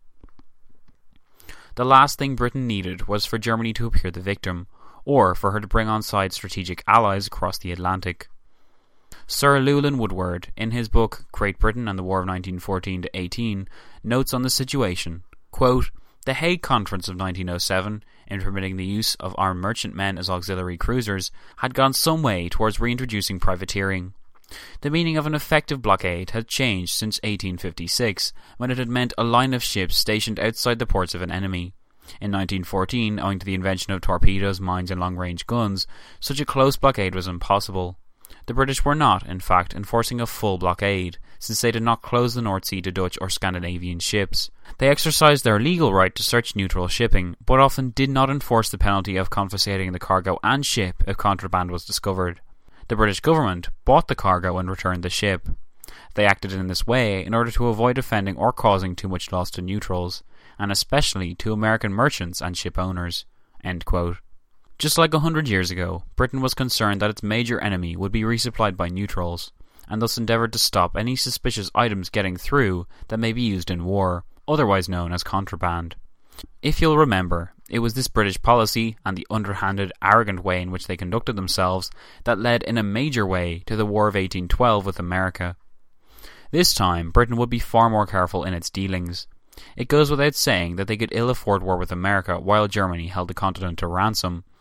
The last thing Britain needed was for Germany to appear the victim, or for her to bring on side strategic allies across the Atlantic. Sir Llewellyn Woodward, in his book Great Britain and the War of nineteen fourteen to eighteen, notes on the situation, quote, "The Hague Conference of nineteen oh seven, in permitting the use of armed merchantmen as auxiliary cruisers, had gone some way towards reintroducing privateering. The meaning of an effective blockade had changed since eighteen fifty-six, when it had meant a line of ships stationed outside the ports of an enemy. In nineteen fourteen, owing to the invention of torpedoes, mines and long-range guns, such a close blockade was impossible. The British were not, in fact, enforcing a full blockade, since they did not close the North Sea to Dutch or Scandinavian ships. They exercised their legal right to search neutral shipping, but often did not enforce the penalty of confiscating the cargo and ship if contraband was discovered. The British government bought the cargo and returned the ship. They acted in this way in order to avoid offending or causing too much loss to neutrals, and especially to American merchants and ship owners." End quote. Just like a hundred years ago, Britain was concerned that its major enemy would be resupplied by neutrals, and thus endeavoured to stop any suspicious items getting through that may be used in war, otherwise known as contraband. If you'll remember, it was this British policy and the underhanded, arrogant way in which they conducted themselves that led in a major way to the War of eighteen twelve with America. This time, Britain would be far more careful in its dealings. It goes without saying that they could ill afford war with America while Germany held the continent to ransom,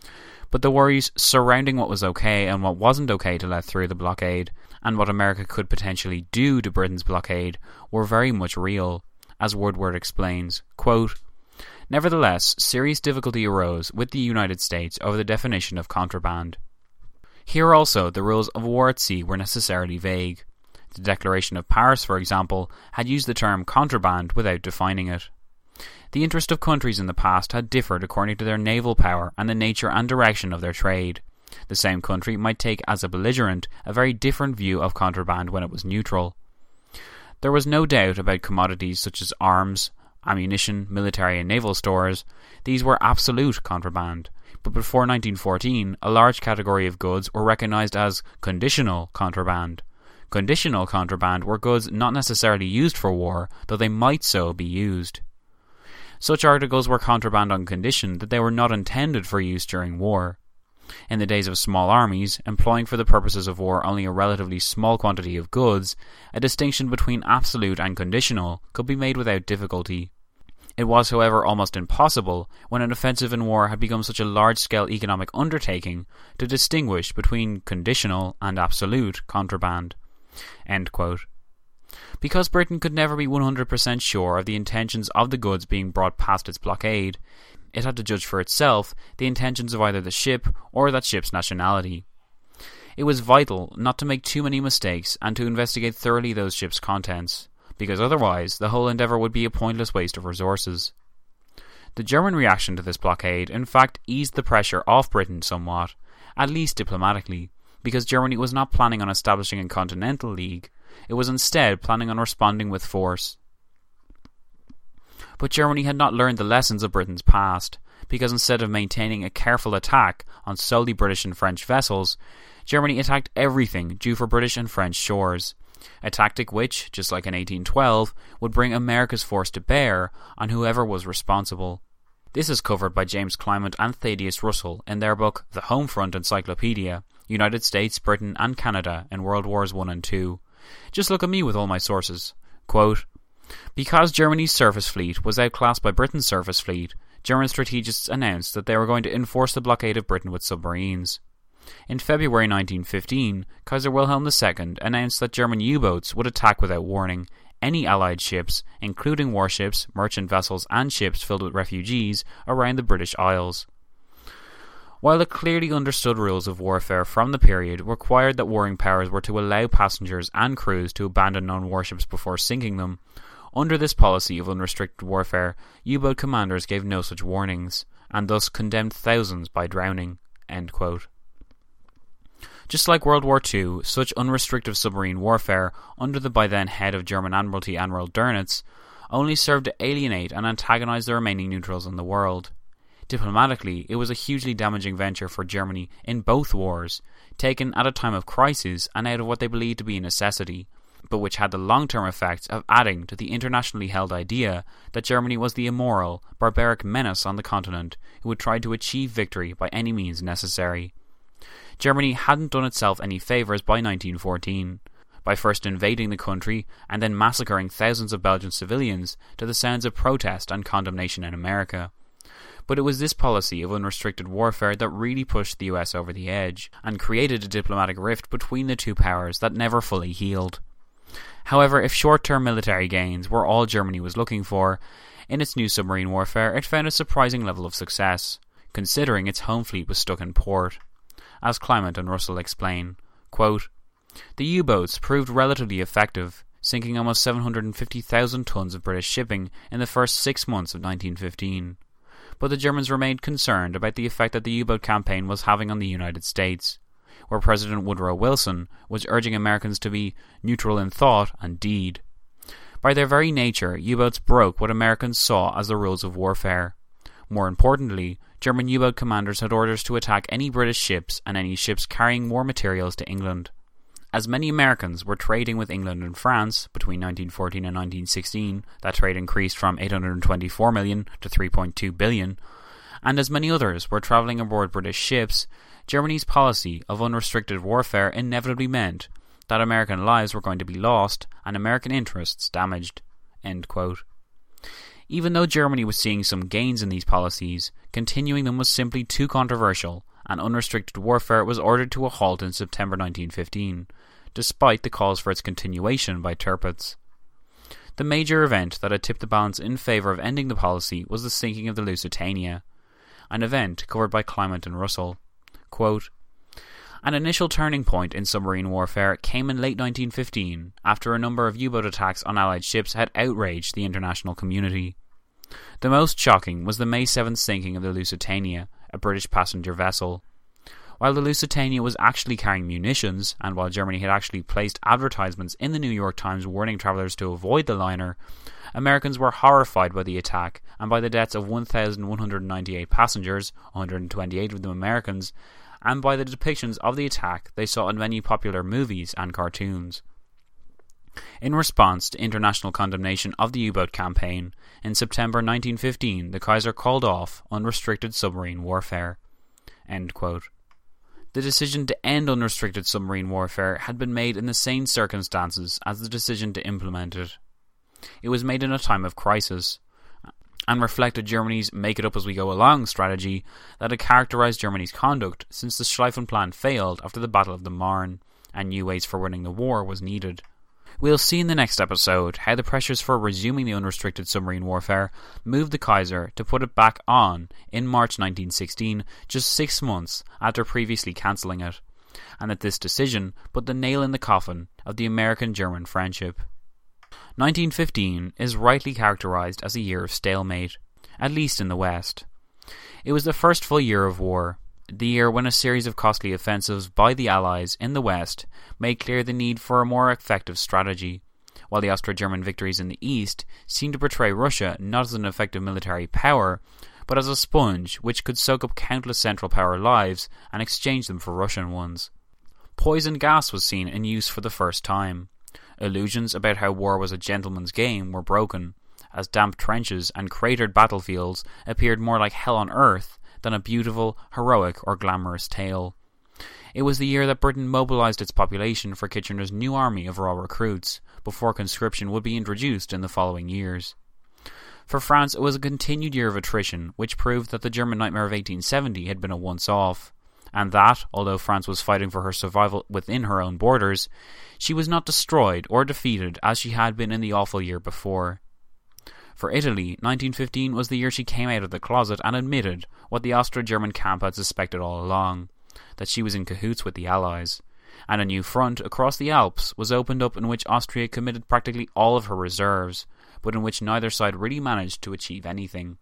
But the worries surrounding what was okay and what wasn't okay to let through the blockade, and what America could potentially do to Britain's blockade, were very much real, as Woodward explains. Quote, "Nevertheless, serious difficulty arose with the United States over the definition of contraband. Here also the rules of war at sea were necessarily vague. The Declaration of Paris, for example, had used the term contraband without defining it. The interest of countries in the past had differed according to their naval power and the nature and direction of their trade. The same country might take as a belligerent a very different view of contraband when it was neutral. There was no doubt about commodities such as arms, ammunition, military and naval stores. These were absolute contraband. But before nineteen fourteen, a large category of goods were recognised as conditional contraband. Conditional contraband were goods not necessarily used for war, though they might so be used. Such articles were contraband on condition that they were not intended for use during war. In the days of small armies, employing for the purposes of war only a relatively small quantity of goods, a distinction between absolute and conditional could be made without difficulty. It was, however, almost impossible, when an offensive in war had become such a large-scale economic undertaking, to distinguish between conditional and absolute contraband." End quote. Because Britain could never be one hundred percent sure of the intentions of the goods being brought past its blockade, it had to judge for itself the intentions of either the ship or that ship's nationality. It was vital not to make too many mistakes and to investigate thoroughly those ships' contents, because otherwise the whole endeavour would be a pointless waste of resources. The German reaction to this blockade in fact eased the pressure off Britain somewhat, at least diplomatically, because Germany was not planning on establishing a continental league. It was instead planning on responding with force. But Germany had not learned the lessons of Britain's past, because instead of maintaining a careful attack on solely British and French vessels, Germany attacked everything due for British and French shores, a tactic which, just like in eighteen twelve, would bring America's force to bear on whoever was responsible. This is covered by James Clement and Thaddeus Russell in their book The Homefront Encyclopedia, United States, Britain and Canada in World Wars One and Two. Just look at me with all my sources. Quote, "Because Germany's surface fleet was outclassed by Britain's surface fleet, German strategists announced that they were going to enforce the blockade of Britain with submarines. In February nineteen fifteen, Kaiser Wilhelm the Second announced that German U-boats would attack without warning any Allied ships, including warships, merchant vessels and ships filled with refugees, around the British Isles. While the clearly understood rules of warfare from the period required that warring powers were to allow passengers and crews to abandon known warships before sinking them, under this policy of unrestricted warfare, U-boat commanders gave no such warnings, and thus condemned thousands by drowning." End quote. Just like World War Two, such unrestricted submarine warfare, under the by then head of German Admiralty Admiral Dönitz, only served to alienate and antagonise the remaining neutrals in the world. Diplomatically, it was a hugely damaging venture for Germany in both wars, taken at a time of crisis and out of what they believed to be a necessity, but which had the long-term effect of adding to the internationally held idea that Germany was the immoral, barbaric menace on the continent who would try to achieve victory by any means necessary. Germany hadn't done itself any favours by nineteen fourteen, by first invading the country and then massacring thousands of Belgian civilians to the sounds of protest and condemnation in America. But it was this policy of unrestricted warfare that really pushed the U S over the edge and created a diplomatic rift between the two powers that never fully healed. However, if short-term military gains were all Germany was looking for, in its new submarine warfare it found a surprising level of success, considering its home fleet was stuck in port. As Clement and Russell explain, quote, "The U-boats proved relatively effective, sinking almost seven hundred fifty thousand tons of British shipping in the first six months of nineteen fifteen. But the Germans remained concerned about the effect that the U-boat campaign was having on the United States, where President Woodrow Wilson was urging Americans to be neutral in thought and deed. By their very nature, U-boats broke what Americans saw as the rules of warfare. More importantly, German U-boat commanders had orders to attack any British ships and any ships carrying war materials to England. As many Americans were trading with England and France between nineteen fourteen and nineteen sixteen, that trade increased from eight hundred twenty-four million to three point two billion, and as many others were travelling aboard British ships, Germany's policy of unrestricted warfare inevitably meant that American lives were going to be lost and American interests damaged." End quote. Even though Germany was seeing some gains in these policies, continuing them was simply too controversial and unrestricted warfare was ordered to a halt in September nineteen fifteen, despite the calls for its continuation by Tirpitz. The major event that had tipped the balance in favour of ending the policy was the sinking of the Lusitania, an event covered by Clement and Russell. Quote, "An initial turning point in submarine warfare came in late nineteen fifteen, after a number of U-boat attacks on Allied ships had outraged the international community. The most shocking was the May seventh sinking of the Lusitania, a British passenger vessel. While the Lusitania was actually carrying munitions, and while Germany had actually placed advertisements in the New York Times warning travellers to avoid the liner, Americans were horrified by the attack and by the deaths of one thousand one hundred ninety-eight passengers, one hundred twenty-eight of them Americans, and by the depictions of the attack they saw in many popular movies and cartoons. In response to international condemnation of the U-boat campaign, in September nineteen fifteen the Kaiser called off unrestricted submarine warfare." End quote. The decision to end unrestricted submarine warfare had been made in the same circumstances as the decision to implement it. It was made in a time of crisis, and reflected Germany's make-it-up-as-we-go-along strategy that had characterised Germany's conduct since the Schlieffen Plan failed after the Battle of the Marne, and new ways for winning the war was needed. We'll see in the next episode how the pressures for resuming the unrestricted submarine warfare moved the Kaiser to put it back on in March nineteen sixteen, just six months after previously cancelling it, and that this decision put the nail in the coffin of the American-German friendship. nineteen fifteen is rightly characterised as a year of stalemate, at least in the West. It was the first full year of war, the year when a series of costly offensives by the Allies in the West made clear the need for a more effective strategy, while the Austro-German victories in the East seemed to portray Russia not as an effective military power, but as a sponge which could soak up countless Central Power lives and exchange them for Russian ones. Poison gas was seen in use for the first time. Illusions about how war was a gentleman's game were broken, as damp trenches and cratered battlefields appeared more like hell on earth than a beautiful, heroic or glamorous tale. It was the year that Britain mobilised its population for Kitchener's new army of raw recruits, before conscription would be introduced in the following years. For France it was a continued year of attrition, which proved that the German nightmare of eighteen seventy had been a once-off, and that, although France was fighting for her survival within her own borders, she was not destroyed or defeated as she had been in the awful year before. For Italy, nineteen fifteen was the year she came out of the closet and admitted what the Austro-German camp had suspected all along, that she was in cahoots with the Allies, and a new front across the Alps was opened up in which Austria committed practically all of her reserves, but in which neither side really managed to achieve anything.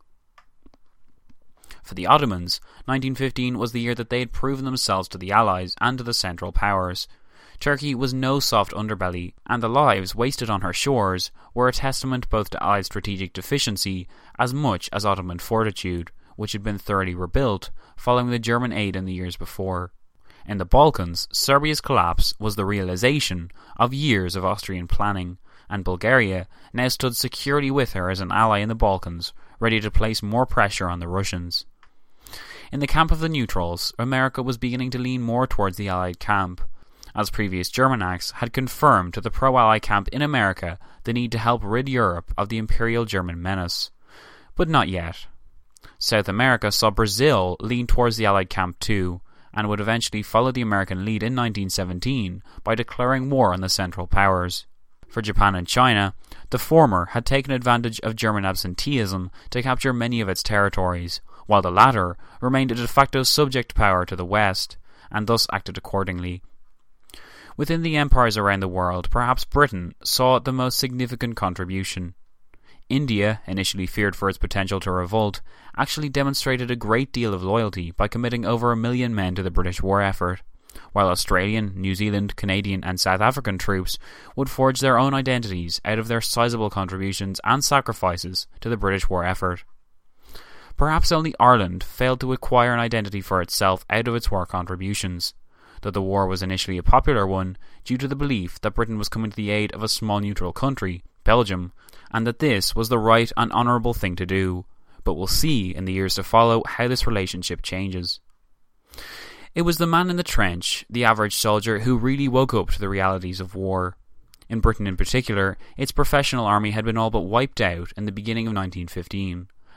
For the Ottomans, nineteen fifteen was the year that they had proven themselves to the Allies and to the Central Powers. Turkey was no soft underbelly, and the lives wasted on her shores were a testament both to Allied strategic deficiency as much as Ottoman fortitude, which had been thoroughly rebuilt following the German aid in the years before. In the Balkans, Serbia's collapse was the realisation of years of Austrian planning, and Bulgaria now stood securely with her as an ally in the Balkans, ready to place more pressure on the Russians. In the camp of the neutrals, America was beginning to lean more towards the Allied camp, as previous German acts had confirmed to the pro-Ally camp in America the need to help rid Europe of the Imperial German menace. But not yet. South America saw Brazil lean towards the Allied camp too, and would eventually follow the American lead in nineteen seventeen by declaring war on the Central Powers. For Japan and China, the former had taken advantage of German absenteeism to capture many of its territories, while the latter remained a de facto subject power to the West, and thus acted accordingly. Within the empires around the world, perhaps Britain saw the most significant contribution. India, initially feared for its potential to revolt, actually demonstrated a great deal of loyalty by committing over a million men to the British war effort, while Australian, New Zealand, Canadian and South African troops would forge their own identities out of their sizable contributions and sacrifices to the British war effort. Perhaps only Ireland failed to acquire an identity for itself out of its war contributions, though the war was initially a popular one due to the belief that Britain was coming to the aid of a small neutral country, Belgium, and that this was the right and honourable thing to do, but we'll see in the years to follow how this relationship changes. It was the man in the trench, the average soldier, who really woke up to the realities of war. In Britain in particular, its professional army had been all but wiped out in the beginning of nineteen fifteen,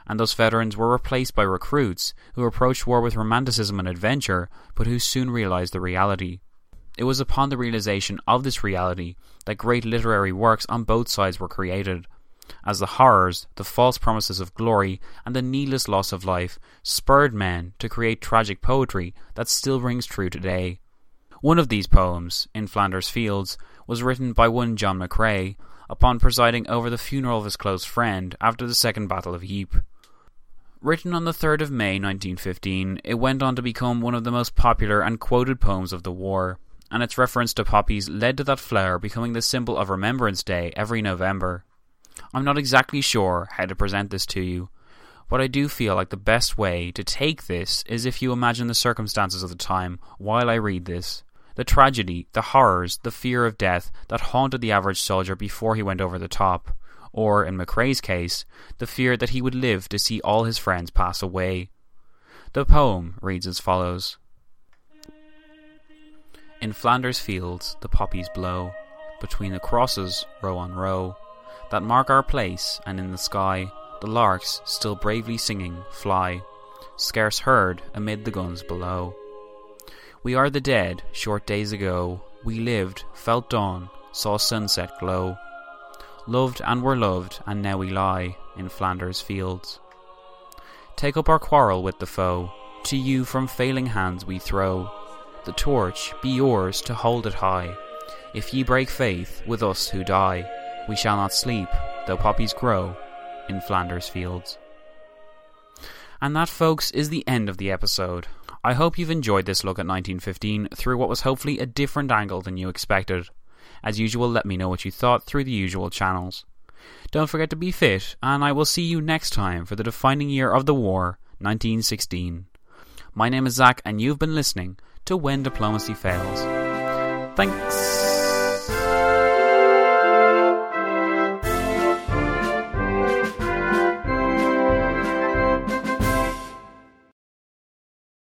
and those veterans were replaced by recruits who approached war with romanticism and adventure, but who soon realised the reality. It was upon the realisation of this reality that great literary works on both sides were created, as the horrors, the false promises of glory, and the needless loss of life spurred men to create tragic poetry that still rings true today. One of these poems, In Flanders Fields, was written by one John McCrae upon presiding over the funeral of his close friend after the Second Battle of Ypres. Written on the third of May nineteen fifteen, it went on to become one of the most popular and quoted poems of the war, and its reference to poppies led to that flower becoming the symbol of Remembrance Day every November. I'm not exactly sure how to present this to you, but I do feel like the best way to take this is if you imagine the circumstances of the time while I read this. The tragedy, the horrors, the fear of death that haunted the average soldier before he went over the top, or, in McCrae's case, the fear that he would live to see all his friends pass away. The poem reads as follows. In Flanders fields the poppies blow, between the crosses, row on row, that mark our place, and in the sky the larks, still bravely singing, fly, scarce heard amid the guns below. We are the dead, short days ago, we lived, felt dawn, saw sunset glow, loved and were loved, and now we lie in Flanders fields. Take up our quarrel with the foe, to you from failing hands we throw, the torch be yours to hold it high, if ye break faith with us who die, we shall not sleep, though poppies grow, in Flanders fields. And that, folks, is the end of the episode. I hope you've enjoyed this look at nineteen fifteen through what was hopefully a different angle than you expected. As usual, let me know what you thought through the usual channels. Don't forget to be fit, and I will see you next time for the defining year of the war, nineteen sixteen. My name is Zach, and you've been listening to When Diplomacy Fails. Thanks.